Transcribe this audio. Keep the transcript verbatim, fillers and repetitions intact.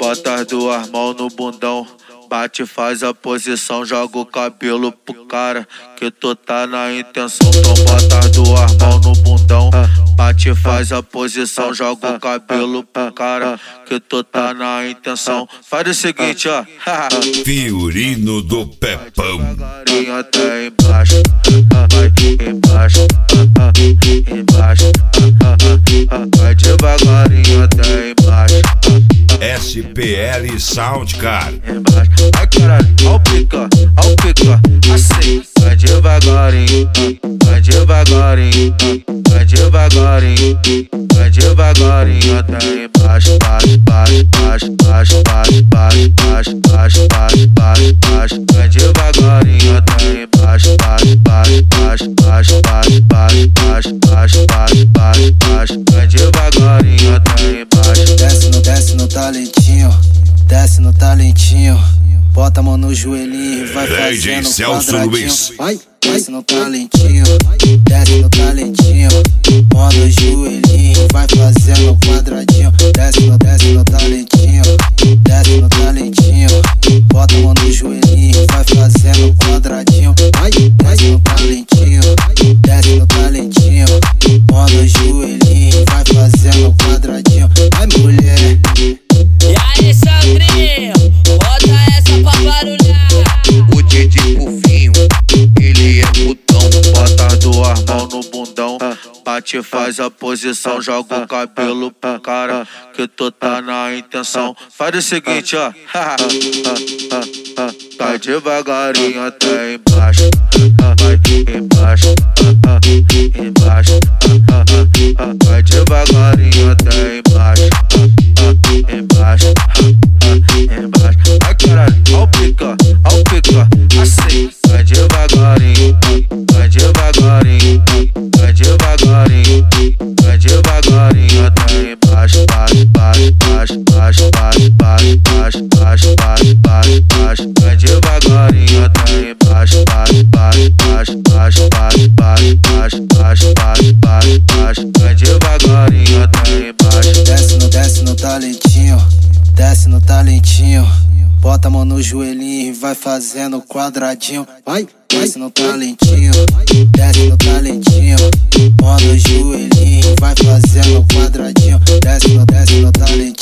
bota as duas mãos no bundão. Bate, faz a posição, joga o cabelo pro cara, que tu tá na intenção. Então bota as duas mãos no bundão. Bate, faz a posição, joga o cabelo pro cara, que tu tá na intenção. Faz o seguinte, ó. Fiorino do Pepão. Devagarinho até embaixo, vai embaixo, embaixo, vai devagarinho até embaixo. S P L Soundcard. Embaixo, ai caralho, ao pica, ao pica, assim. Vai devagarinho, vai devagarinho, vai devagarinho, vai devagarinho até embaixo, baixo, baixo, baixo, baixo, baixo, baixo, baixo, baixo, baixo, baixo, vai devagarinho até embaixo, baixo, baixo, baixo, baixo, baixo, baixo, baixo, baixo, baixo, baixo, vai devagarinho até embaixo. Desce no, desce no talentinho, desce no talentinho. Bota a mão no joelhinho e vai fazendo quadradinho. Vai, desce no talentinho, desce no talentinho. Mão no joelhinho, vai fazendo quadradinho. Desce no, desce no talentinho, desce no talentinho. Bota a mão no joelhinho e vai fazendo quadradinho. Vai, desce no talentinho, desce no talentinho. Mão no joelhinho, vai fazendo quadradinho. Vai, mulher. E aí, Sandrinho, bota essa pra barulhar. O Didi Pufinho, ele é putão. Bota as duas mãos no bundão. Bate, faz a posição, joga o cabelo pro cara, que tu tá na intenção. Faz o seguinte, ó. Vai devagarinho até embaixo, vai embaixo, embaixo, vai devagarinho até embaixo, embaixo, embaixo. Ai caralho, ao pica, ao pica, assim. Vai devagarinho, vai devagarinho, vai devagarinho, vai devagarinho até embaixo, baixo, baixo, baixo, baixo, baixo, baixo, baixo, baixo, baixo, baixo, vai devagarinho até embaixo, baixo, baixo, baixo, baixo, baixo, baixo, baixo, baixo, baixo, baixo, vai devagarinho até embaixo. Desce no, desce no talentinho, desce no talentinho. Bota a mão no joelhinho e vai fazendo quadradinho. Vai, desce no talentinho, desce no talentinho. Mão no joelhinho e vai fazendo quadradinho. Desce no, desce no talentinho.